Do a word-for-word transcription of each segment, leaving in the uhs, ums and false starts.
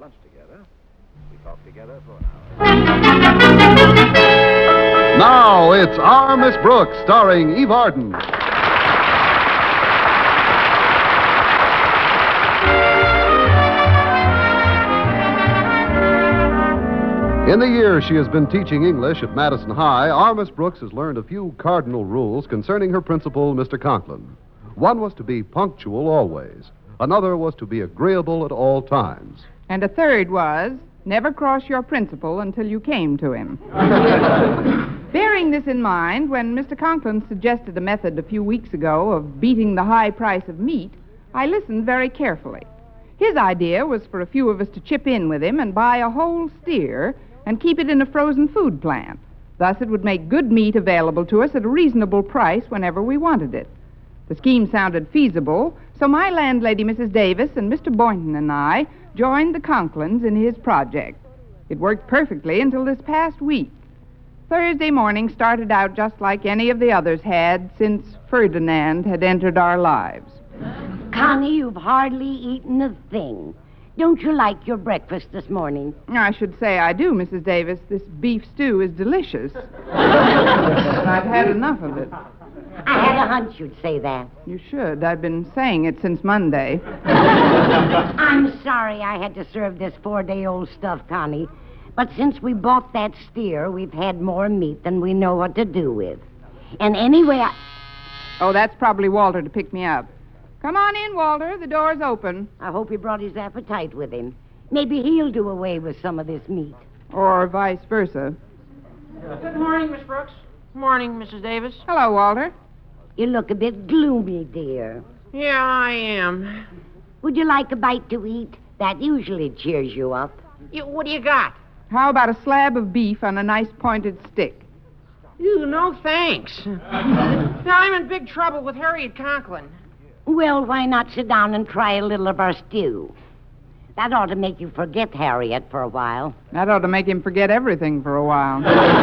lunch together. We talked together for an hour. Now it's Our Miss Brooks, starring Eve Arden. In the years she has been teaching English at Madison High, Our Miss Brooks has learned a few cardinal rules concerning her principal, Mister Conklin. One was to be punctual always. Another was to be agreeable at all times. And a third was, never cross your principal until you came to him. Bearing this in mind, when Mister Conklin suggested a method a few weeks ago of beating the high price of meat, I listened very carefully. His idea was for a few of us to chip in with him and buy a whole steer and keep it in a frozen food plant. Thus, it would make good meat available to us at a reasonable price whenever we wanted it. The scheme sounded feasible, so my landlady, Missus Davis, and Mister Boynton and I joined the Conklins in his project. It worked perfectly until this past week. Thursday morning started out just like any of the others had since Ferdinand had entered our lives. Connie, you've hardly eaten a thing. Don't you like your breakfast this morning? I should say I do, Missus Davis. This beef stew is delicious. I've had enough of it. I had a hunch you'd say that. You should. I've been saying it since Monday. I'm sorry I had to serve this four-day-old stuff, Connie. But since we bought that steer, we've had more meat than we know what to do with. And anyway, I... Oh, that's probably Walter to pick me up. Come on in, Walter. The door's open. I hope he brought his appetite with him. Maybe he'll do away with some of this meat. Or vice versa. Good morning, Miss Brooks. Morning, Missus Davis. Hello, Walter. You look a bit gloomy, dear. Yeah, I am. Would you like a bite to eat? That usually cheers you up. You, what do you got? How about a slab of beef on a nice pointed stick? Ew, no thanks. Now, I'm in big trouble with Harriet Conklin. Well, why not sit down and try a little of our stew? That ought to make you forget Harriet for a while. That ought to make him forget everything for a while.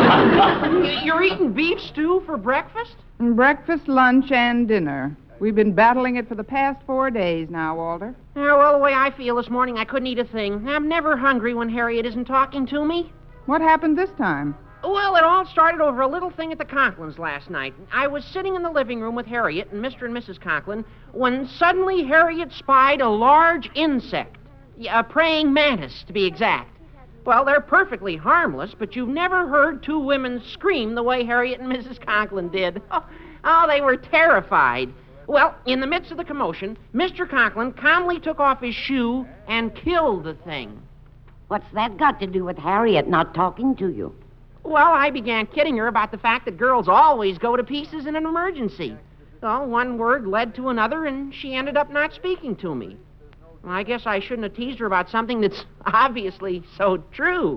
You're eating beef stew for breakfast? Breakfast, lunch, and dinner. We've been battling it for the past four days now, Walter. Yeah, well, the way I feel this morning, I couldn't eat a thing. I'm never hungry when Harriet isn't talking to me. What happened this time? Well, it all started over a little thing at the Conklins last night. I was sitting in the living room with Harriet and Mister and Missus Conklin when suddenly Harriet spied a large insect. A praying mantis, to be exact. Well, they're perfectly harmless, but you've never heard two women scream the way Harriet and Missus Conklin did. Oh, oh, they were terrified. Well, in the midst of the commotion, Mister Conklin calmly took off his shoe and killed the thing. What's that got to do with Harriet not talking to you? Well, I began kidding her about the fact that girls always go to pieces in an emergency. Well, one word led to another, and she ended up not speaking to me. Well, I guess I shouldn't have teased her about something that's obviously so true.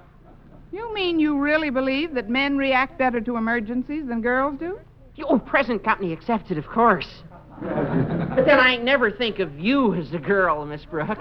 You mean you really believe that men react better to emergencies than girls do? Oh, present company accepted, of course. But then I never think of you as the girl, Miss Brooks.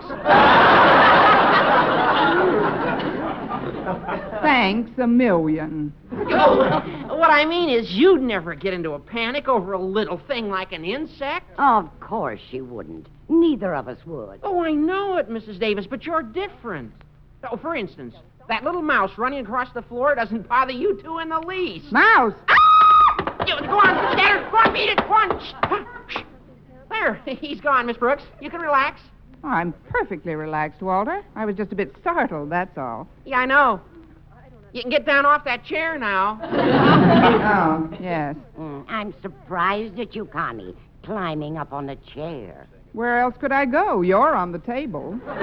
Thanks a million. Oh, what I mean is you'd never get into a panic over a little thing like an insect. Of course she wouldn't. Neither of us would. Oh, I know it, Missus Davis, but you're different. Oh, for instance, that little mouse running across the floor doesn't bother you two in the least. Mouse! Ah! You, go on, get her. Go on, beat it. Go on. Shh. There, he's gone, Miss Brooks. You can relax. Oh, I'm perfectly relaxed, Walter. I was just a bit startled, that's all. Yeah, I know. You can get down off that chair now. Oh, yes. Mm, I'm surprised at you, Connie, climbing up on a chair. Where else could I go? You're on the table. Oh,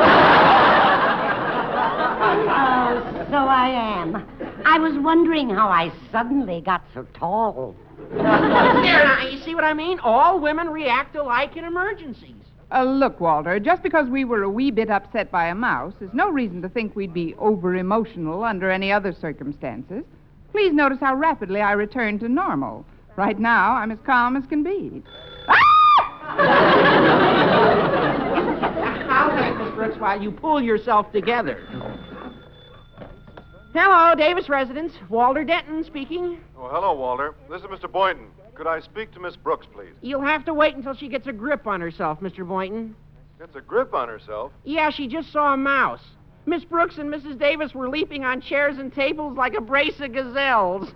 so I am. I was wondering how I suddenly got so tall. There, now, you see what I mean? All women react alike in emergencies. Uh, look, Walter, just because we were a wee bit upset by a mouse is no reason to think we'd be over-emotional under any other circumstances. Please notice how rapidly I returned to normal. Right now, I'm as calm as can be. I'll take Miss Brooks while you pull yourself together. Hello, Davis residence. Walter Denton speaking. Oh, hello, Walter. This is Mister Boynton. Could I speak to Miss Brooks, please? You'll have to wait until she gets a grip on herself, Mister Boynton. Gets a grip on herself. Yeah, she just saw a mouse. Miss Brooks and Missus Davis were leaping on chairs and tables like a brace of gazelles.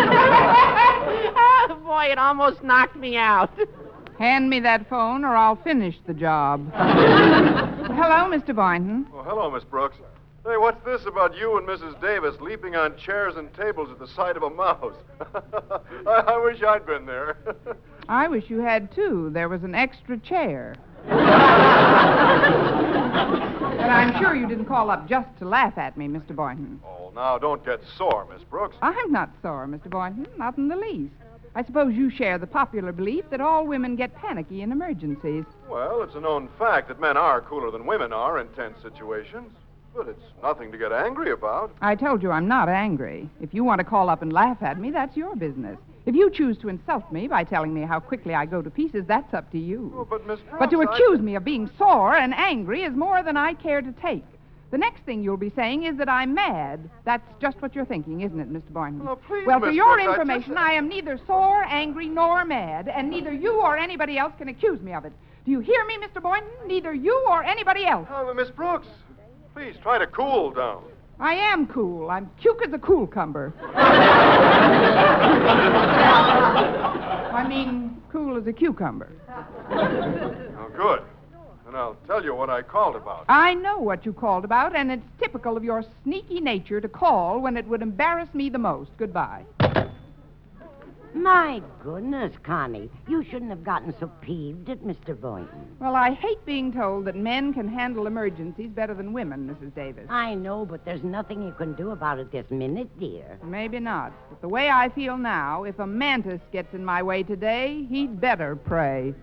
Oh, boy, it almost knocked me out. Hand me that phone or I'll finish the job. Hello, Mister Boynton. Oh, hello, Miss Brooks. Hey, what's this about you and Missus Davis leaping on chairs and tables at the sight of a mouse? I, I wish I'd been there. I wish you had, too. There was an extra chair. But I'm sure you didn't call up just to laugh at me, Mister Boynton. Oh, now, don't get sore, Miss Brooks. I'm not sore, Mister Boynton. Not in the least. I suppose you share the popular belief that all women get panicky in emergencies. Well, it's a known fact that men are cooler than women are in tense situations. But it's nothing to get angry about. I told you I'm not angry. If you want to call up and laugh at me, that's your business. If you choose to insult me by telling me how quickly I go to pieces, that's up to you. Oh, but, Miss Brooks, But to I- accuse me of being sore and angry is more than I care to take. The next thing you'll be saying is that I'm mad. That's just what you're thinking, isn't it, Mister Boynton? Oh, please, well, for Miss your Brooks, I information, just- I am neither sore, angry, nor mad, and neither you or anybody else can accuse me of it. Do you hear me, Mister Boynton? Neither you or anybody else. Oh, but Miss Brooks, please try to cool down. I am cool. I'm cute as a cucumber. I mean, cool as a cucumber. Oh, good. And I'll tell you what I called about. I know what you called about, and it's typical of your sneaky nature to call when it would embarrass me the most. Goodbye. My goodness, Connie. You shouldn't have gotten so peeved at Mister Boynton. Well, I hate being told that men can handle emergencies better than women, Missus Davis. I know, but there's nothing you can do about it this minute, dear. Maybe not. But the way I feel now, if a mantis gets in my way today, he'd better pray.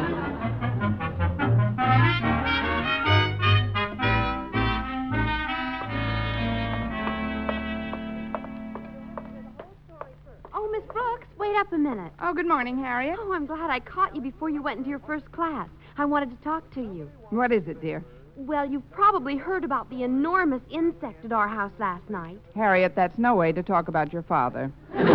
Oh, Miss Brooks, wait up a minute. Oh, good morning, Harriet. Oh, I'm glad I caught you before you went into your first class. I wanted to talk to you. What is it, dear? Well, you've probably heard about the enormous insect at our house last night. Harriet, that's no way to talk about your father.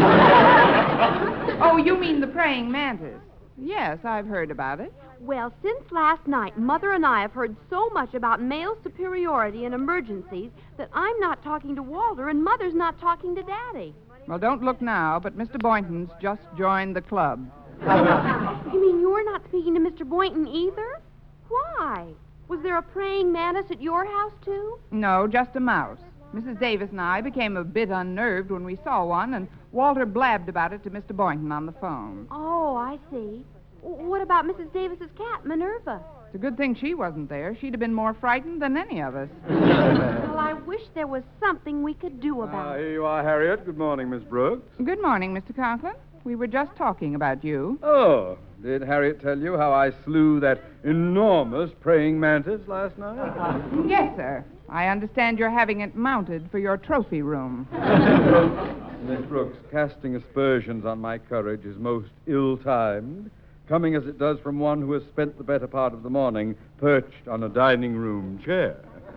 Oh, you mean the praying mantis? Yes, I've heard about it. Well, since last night, Mother and I have heard so much about male superiority in emergencies that I'm not talking to Walter and Mother's not talking to Daddy. Well, don't look now, but Mister Boynton's just joined the club. You mean you're not speaking to Mister Boynton either? Why? Was there a praying mantis at your house, too? No, just a mouse. Missus Davis and I became a bit unnerved when we saw one, and Walter blabbed about it to Mister Boynton on the phone. Oh, I see. W- What about Missus Davis's cat, Minerva? It's a good thing she wasn't there. She'd have been more frightened than any of us. Well, I wish there was something we could do Ah, about it. here you are, Harriet. Good morning, Miss Brooks. Good morning, Mister Conklin. We were just talking about you. Oh, did Harriet tell you how I slew that enormous praying mantis last night? Yes, sir. I understand you're having it mounted for your trophy room. Miss Brooks, casting aspersions on my courage is most ill-timed, coming as it does from one who has spent the better part of the morning perched on a dining room chair.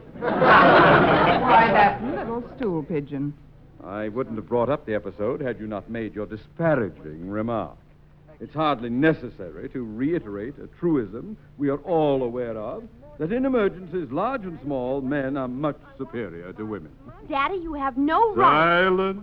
Why, that little stool pigeon. I wouldn't have brought up the episode had you not made your disparaging remark. It's hardly necessary to reiterate a truism we are all aware of, that in emergencies, large and small, men are much superior to women. Daddy, you have no right. Silence.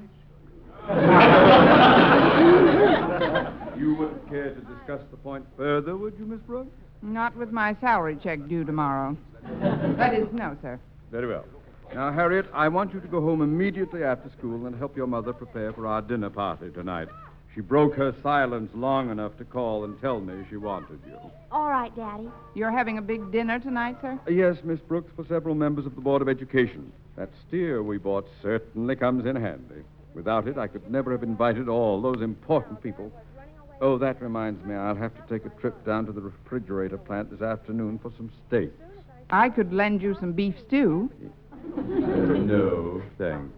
You wouldn't care to discuss the point further, would you, Miss Brooks? Not with my salary check due tomorrow. That is, no, sir. Very well. Now, Harriet, I want you to go home immediately after school and help your mother prepare for our dinner party tonight. She broke her silence long enough to call and tell me she wanted you. All right, Daddy. You're having a big dinner tonight, sir? Uh, Yes, Miss Brooks, for several members of the Board of Education. That steer we bought certainly comes in handy. Without it, I could never have invited all those important people. Oh, that reminds me, I'll have to take a trip down to the refrigerator plant this afternoon for some steaks. I could lend you some beef stew. No, thanks.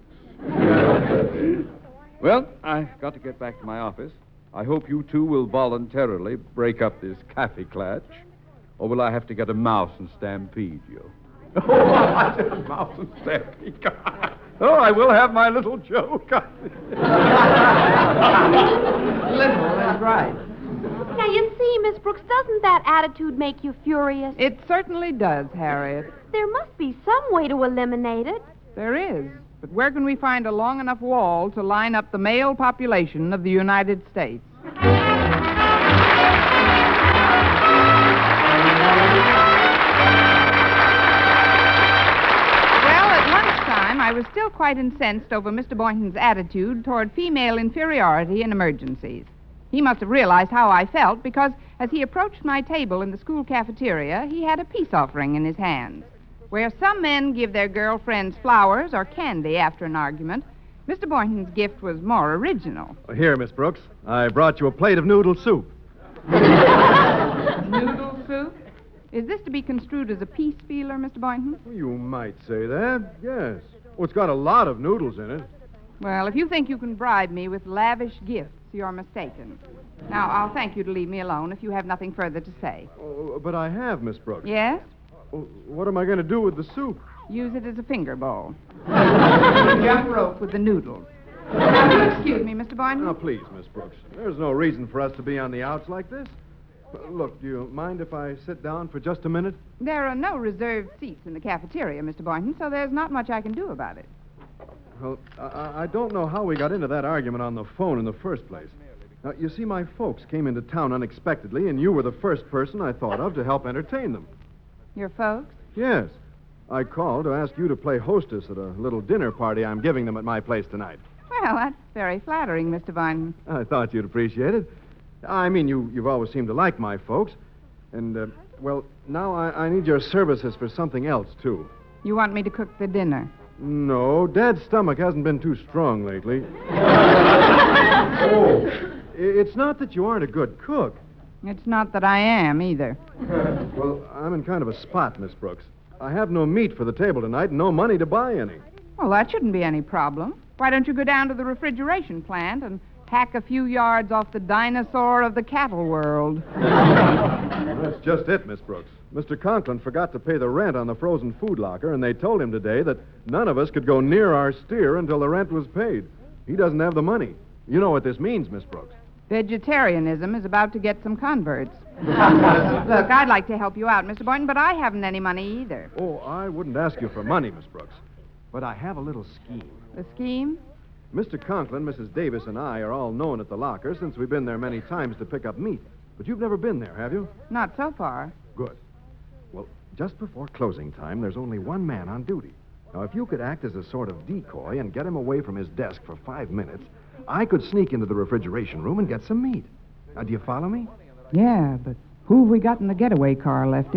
Well, I've got to get back to my office. I hope you two will voluntarily break up this cafe clutch. Or will I have to get a mouse and stampede you? Oh, I said a mouse and stampede. Oh, I will have my little joke. Little is right. Now, you see, Miss Brooks, doesn't that attitude make you furious? It certainly does, Harriet. There must be some way to eliminate it. There is. But where can we find a long enough wall to line up the male population of the United States? I was still quite incensed over Mister Boynton's attitude toward female inferiority in emergencies. He must have realized how I felt because as he approached my table in the school cafeteria, he had a peace offering in his hands. Where some men give their girlfriends flowers or candy after an argument, Mister Boynton's gift was more original. Here, Miss Brooks, I brought you a plate of noodle soup. Noodle soup? Is this to be construed as a peace feeler, Mister Boynton? You might say that, yes. Well, it's got a lot of noodles in it. Well, if you think you can bribe me with lavish gifts, you're mistaken. Now, I'll thank you to leave me alone if you have nothing further to say. Oh, but I have, Miss Brooks. Yes? Oh, what am I going to do with the soup? Use it as a finger bowl. Jump rope with the noodles. Now, do excuse me, Mister Boynton. Now, please, Miss Brooks. There's no reason for us to be on the outs like this. Look, do you mind if I sit down for just a minute? There are no reserved seats in the cafeteria, Mister Boynton, so there's not much I can do about it. Well, I, I don't know how we got into that argument on the phone in the first place. Now, you see, my folks came into town unexpectedly, and you were the first person I thought of to help entertain them. Your folks? Yes. I called to ask you to play hostess at a little dinner party I'm giving them at my place tonight. Well, that's very flattering, Mister Boynton. I thought you'd appreciate it. I mean, you, you've always seemed to like my folks. And, uh, well, now I, I need your services for something else, too. You want me to cook the dinner? No, Dad's stomach hasn't been too strong lately. Oh, it's not that you aren't a good cook. It's not that I am, either. Well, I'm in kind of a spot, Miss Brooks. I have no meat for the table tonight and no money to buy any. Well, that shouldn't be any problem. Why don't you go down to the refrigeration plant and hack a few yards off the dinosaur of the cattle world? That's just it, Miss Brooks. Mister Conklin forgot to pay the rent on the frozen food locker, and they told him today that none of us could go near our steer until the rent was paid. He doesn't have the money. You know what this means, Miss Brooks. Vegetarianism is about to get some converts. Look, I'd like to help you out, Mister Boynton, but I haven't any money either. Oh, I wouldn't ask you for money, Miss Brooks. But I have a little scheme. The scheme? Mister Conklin, Missus Davis, and I are all known at the locker since we've been there many times to pick up meat. But you've never been there, have you? Not so far. Good. Well, just before closing time, there's only one man on duty. Now, if you could act as a sort of decoy and get him away from his desk for five minutes, I could sneak into the refrigeration room and get some meat. Now, do you follow me? Yeah, but who have we got in the getaway car, Lefty?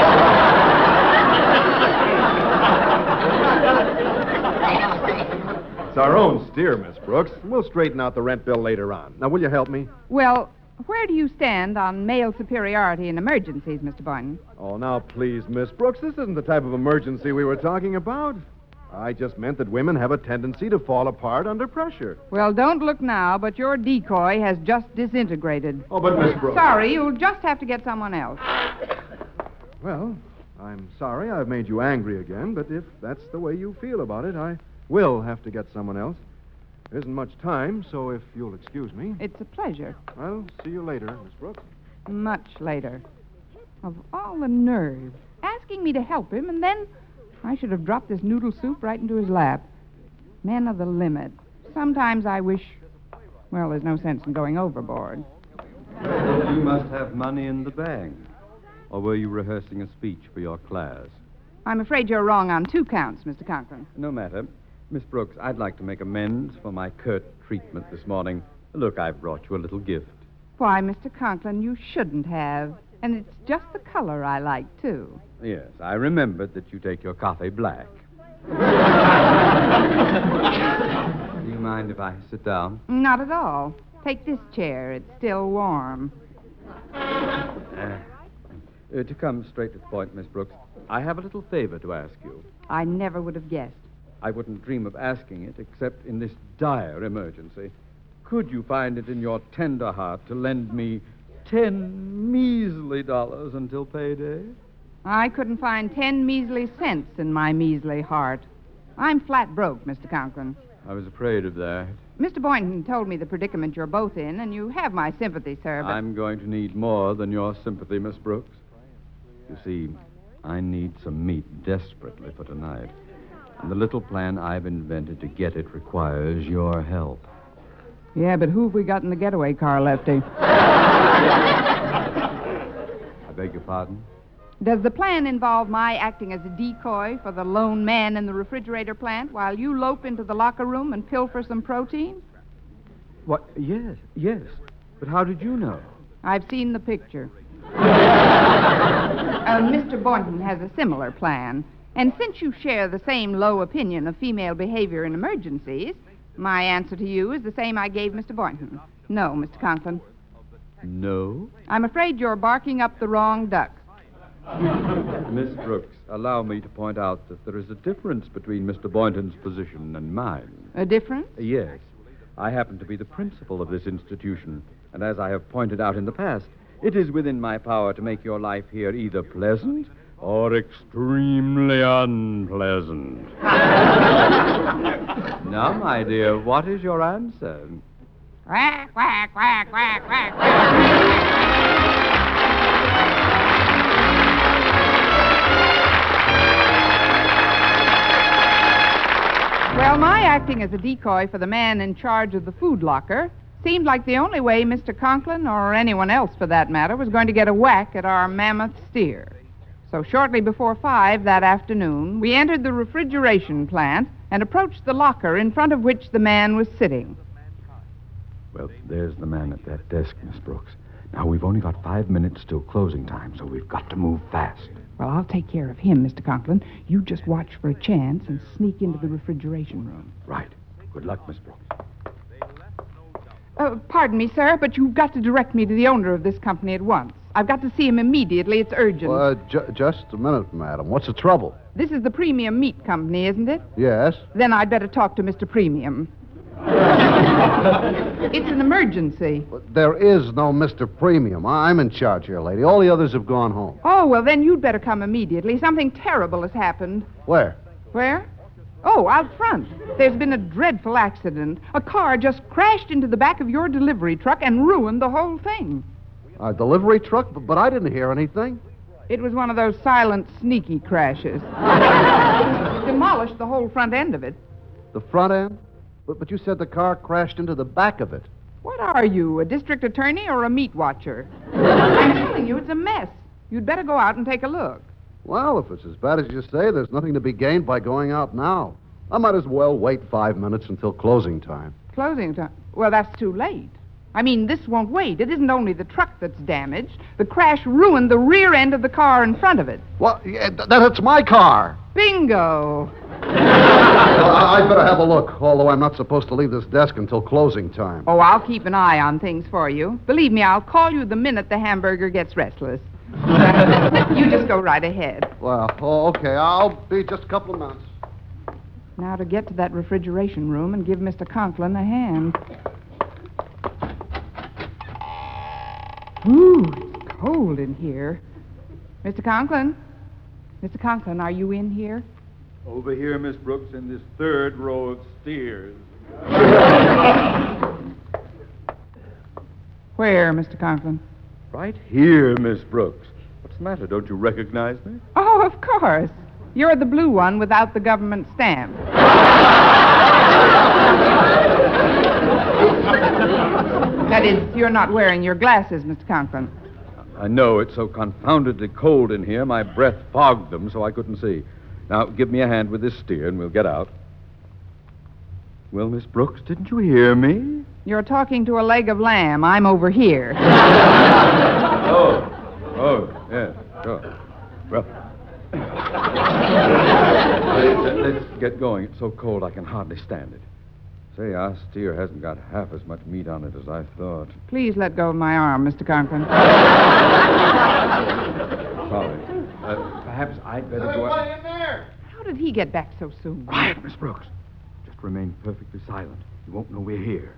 It's our own steer, Miss Brooks. We'll straighten out the rent bill later on. Now, will you help me? Well, where do you stand on male superiority in emergencies, Mister Boynton? Oh, now, please, Miss Brooks, this isn't the type of emergency we were talking about. I just meant that women have a tendency to fall apart under pressure. Well, don't look now, but your decoy has just disintegrated. Oh, but Miss Brooks... Sorry, you'll just have to get someone else. Well, I'm sorry I've made you angry again, but if that's the way you feel about it, I will have to get someone else. There isn't much time, so if you'll excuse me... It's a pleasure. I'll see you later, Miss Brooks. Much later. Of all the nerve. Asking me to help him, and then I should have dropped this noodle soup right into his lap. Men of the limit. Sometimes I wish... Well, there's no sense in going overboard. You must have money in the bank. Or were you rehearsing a speech for your class? I'm afraid you're wrong on two counts, Mister Conklin. No matter. Miss Brooks, I'd like to make amends for my curt treatment this morning. Look, I've brought you a little gift. Why, Mister Conklin, you shouldn't have. And it's just the color I like, too. Yes, I remembered that you take your coffee black. Do you mind if I sit down? Not at all. Take this chair. It's still warm. Uh, uh, to come straight to the point, Miss Brooks, I have a little favor to ask you. I never would have guessed. I wouldn't dream of asking it except in this dire emergency. Could you find it in your tender heart to lend me ten measly dollars until payday? I couldn't find ten measly cents in my measly heart. I'm flat broke, Mister Conklin. I was afraid of that. Mister Boynton told me the predicament you're both in, and you have my sympathy, sir, but... I'm going to need more than your sympathy, Miss Brooks. You see, I need some meat desperately for tonight. And the little plan I've invented to get it requires your help. Yeah, but who have we got in the getaway car, Lefty? I beg your pardon? Does the plan involve my acting as a decoy for the lone man in the refrigerator plant while you lope into the locker room and pilfer some protein? What? Yes, yes. But how did you know? I've seen the picture. uh, Mister Boynton has a similar plan. And since you share the same low opinion of female behavior in emergencies, my answer to you is the same I gave Mister Boynton. No, Mister Conklin. No? I'm afraid you're barking up the wrong duck. Miss Brooks, allow me to point out that there is a difference between Mister Boynton's position and mine. A difference? Yes. I happen to be the principal of this institution, and as I have pointed out in the past, it is within my power to make your life here either pleasant or extremely unpleasant. Now, my dear, what is your answer? Quack, quack, quack, quack, quack, quack. Well, my acting as a decoy for the man in charge of the food locker seemed like the only way Mister Conklin, or anyone else for that matter, was going to get a whack at our mammoth steer. So shortly before five that afternoon, we entered the refrigeration plant and approached the locker in front of which the man was sitting. Well, there's the man at that desk, Miss Brooks. Now, we've only got five minutes till closing time, so we've got to move fast. Well, I'll take care of him, Mister Conklin. You just watch for a chance and sneak into the refrigeration room. Right. Good luck, Miss Brooks. Uh, pardon me, sir, but you've got to direct me to the owner of this company at once. I've got to see him immediately. It's urgent. Uh, ju- just a minute, madam. What's the trouble? This is the Premium Meat Company, isn't it? Yes. Then I'd better talk to Mister Premium. It's an emergency. But there is no Mister Premium. I'm in charge here, lady. All the others have gone home. Oh, well, then you'd better come immediately. Something terrible has happened. Where? Where? Oh, out front. There's been a dreadful accident. A car just crashed into the back of your delivery truck and ruined the whole thing. A delivery truck? But, but I didn't hear anything. It was one of those silent, sneaky crashes. Demolished the whole front end of it. The front end? But, but you said the car crashed into the back of it. What are you, a district attorney or a meat watcher? I'm telling you, it's a mess. You'd better go out and take a look. Well, if it's as bad as you say, there's nothing to be gained by going out now. I might as well wait five minutes until closing time. Closing time? Well, that's too late. I mean, this won't wait. It isn't only the truck that's damaged. The crash ruined the rear end of the car in front of it. Well, yeah, th- that's my car. Bingo. Well, I- I'd better have a look, although I'm not supposed to leave this desk until closing time. Oh, I'll keep an eye on things for you. Believe me, I'll call you the minute the hamburger gets restless. You just go right ahead. Well, oh, okay. I'll be just a couple of minutes. Now to get to that refrigeration room and give Mister Conklin a hand. Ooh, it's cold in here. Mister Conklin? Mister Conklin, are you in here? Over here, Miss Brooks, in this third row of steers. Where, Mister Conklin? Right here, Miss Brooks. What's the matter? Don't you recognize me? Oh, of course. You're the blue one without the government stamp. That is, you're not wearing your glasses, Mister Conklin. I know it's so confoundedly cold in here, my breath fogged them so I couldn't see. Now, give me a hand with this steer and we'll get out. Well, Miss Brooks, didn't you hear me? You're talking to a leg of lamb. I'm over here. Oh, oh, yeah, sure. Well, let's, let's get going. It's so cold I can hardly stand it. Say, our steer hasn't got half as much meat on it as I thought. Please let go of my arm, Mister Conklin. Sorry. Uh, perhaps I'd better go out. in there? How did he get back so soon? Quiet, Miss Brooks. Just remain perfectly silent. You won't know we're here.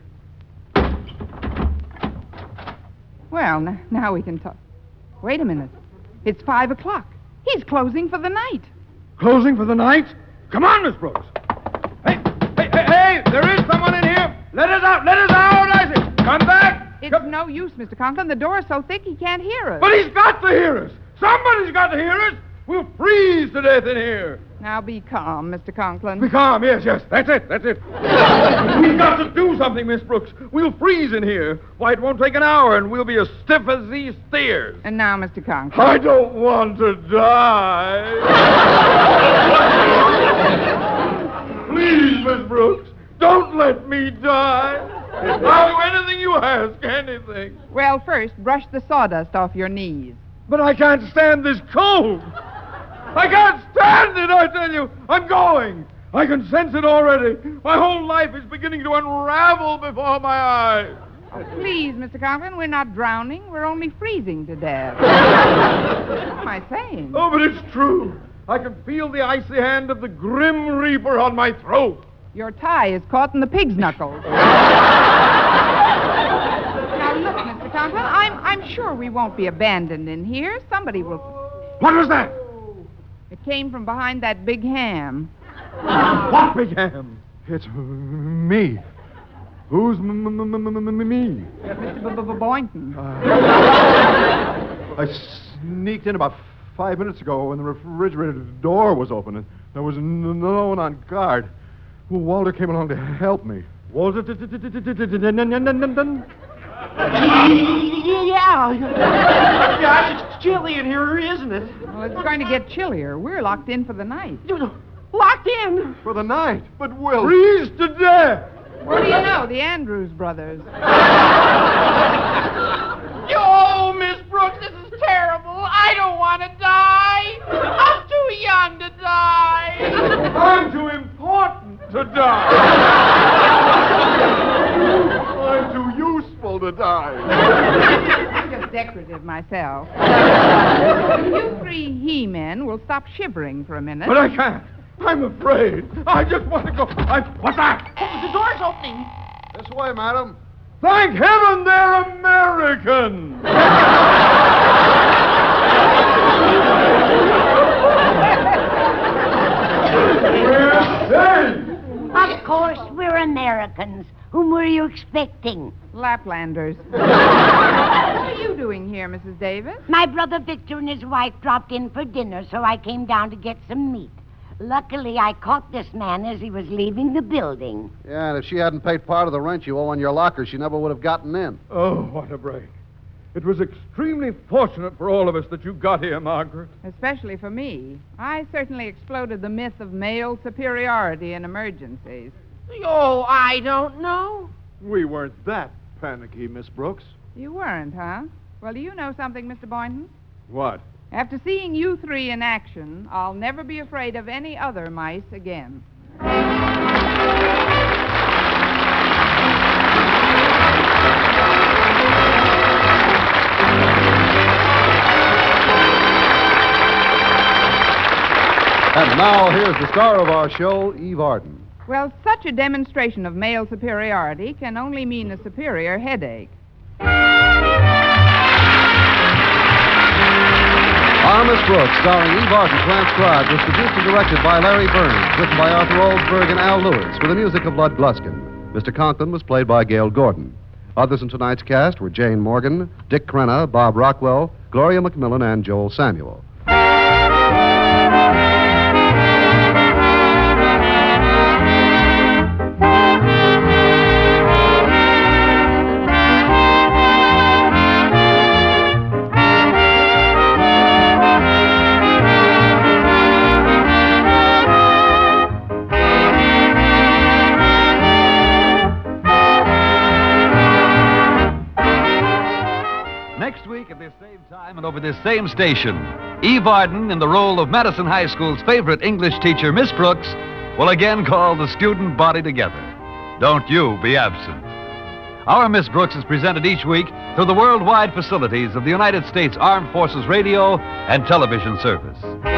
Well, n- now we can talk. Wait a minute. It's five o'clock. He's closing for the night. Closing for the night? Come on, Miss Brooks. Hey, hey, hey, hey, Hey, there is someone in here. Let us out. Let us out, I say. Come back. It's no use, Mister Conklin. The door's so thick he can't hear us. But he's got to hear us. Somebody's got to hear us. We'll freeze to death in here. Now be calm, Mister Conklin. Be calm, yes, yes. That's it, that's it. We've got to do something, Miss Brooks. We'll freeze in here. Why, it won't take an hour, and we'll be as stiff as these steers. And now, Mister Conklin. I don't want to die. Please, Miss Brooks, don't let me die. I'll do anything you ask, anything. Well, first, brush the sawdust off your knees. But I can't stand this cold. I can't stand it, I tell you. I'm going. I can sense it already. My whole life is beginning to unravel before my eyes. Oh, please, Mister Conklin, we're not drowning. We're only freezing to death. What am I saying? Oh, but it's true. I can feel the icy hand of the Grim Reaper on my throat. Your tie is caught in the pig's knuckles. Now, look, Mister Conklin, I'm, I'm sure we won't be abandoned in here. Somebody will... What was that? It came from behind that big ham. What big ham? It's me. Who's m- m- m- m- m- me? Mister Boynton. I sneaked in about five minutes ago when the refrigerator door was open, and there was n- no one on guard. Walter came along to help me. Walter? Yeah. Gosh, it's chilly in here, isn't it? Well, it's going to get chillier. We're locked in for the night. Locked in. For the night. But Will... Freeze to death. What do you know? The Andrews brothers. Oh, Miss Brooks, this is terrible. I don't want to die. I'm too young to die. I'm too important to die. I'm too useful to die. I'm just decorative myself. You three he-men will stop shivering for a minute. But I can't. I'm afraid. I just want to go. I... What's that? The door's opening. This way, madam. Thank heaven they're American. We're safe. Of course, we're Americans. Whom were you expecting? Laplanders. What are you doing here, Missus Davis? My brother Victor and his wife dropped in for dinner, so I came down to get some meat. Luckily, I caught this man as he was leaving the building. Yeah, and if she hadn't paid part of the rent you owe on your locker, she never would have gotten in. Oh, what a break. It was extremely fortunate for all of us that you got here, Margaret. Especially for me. I certainly exploded the myth of male superiority in emergencies. Oh, I don't know. We weren't that panicky, Miss Brooks. You weren't, huh? Well, do you know something, Mister Boynton? What? After seeing you three in action, I'll never be afraid of any other mice again. And now, here's the star of our show, Eve Arden. Well, such a demonstration of male superiority can only mean a superior headache. Our Miss Brooks, starring Eve Arden, transcribed, was produced and directed by Larry Burns, written by Arthur Oldsberg and Al Lewis, with the music of Lud Gluskin. Mister Conklin was played by Gail Gordon. Others in tonight's cast were Jane Morgan, Dick Crenna, Bob Rockwell, Gloria McMillan, and Joel Samuel. And over this same station, Eve Arden, in the role of Madison High School's favorite English teacher, Miss Brooks, will again call the student body together. Don't you be absent. Our Miss Brooks is presented each week through the worldwide facilities of the United States Armed Forces Radio and Television Service.